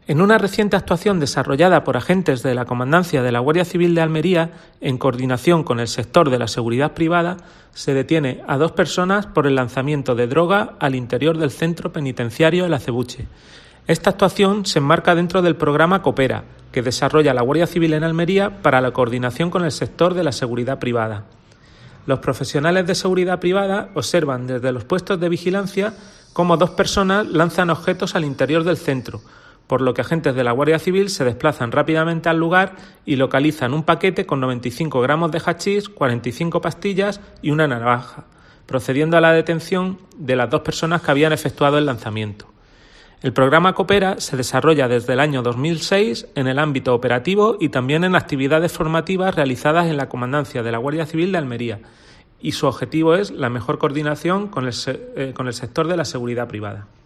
En una reciente actuación desarrollada por agentes de la Comandancia de la Guardia Civil de Almería, en coordinación con el sector de la seguridad privada, se detiene a 2 personas por el lanzamiento de droga al interior del centro penitenciario El Acebuche. Esta actuación se enmarca dentro del programa Coopera, que desarrolla la Guardia Civil en Almería para la coordinación con el sector de la seguridad privada. Los profesionales de seguridad privada observan desde los puestos de vigilancia cómo 2 personas lanzan objetos al interior del centro, por lo que agentes de la Guardia Civil se desplazan rápidamente al lugar y localizan un paquete con 95 gramos de hachís, 45 pastillas y una navaja, procediendo a la detención de las 2 personas que habían efectuado el lanzamiento. El programa Coopera se desarrolla desde el año 2006 en el ámbito operativo y también en actividades formativas realizadas en la Comandancia de la Guardia Civil de Almería, y su objetivo es la mejor coordinación con el sector de la seguridad privada.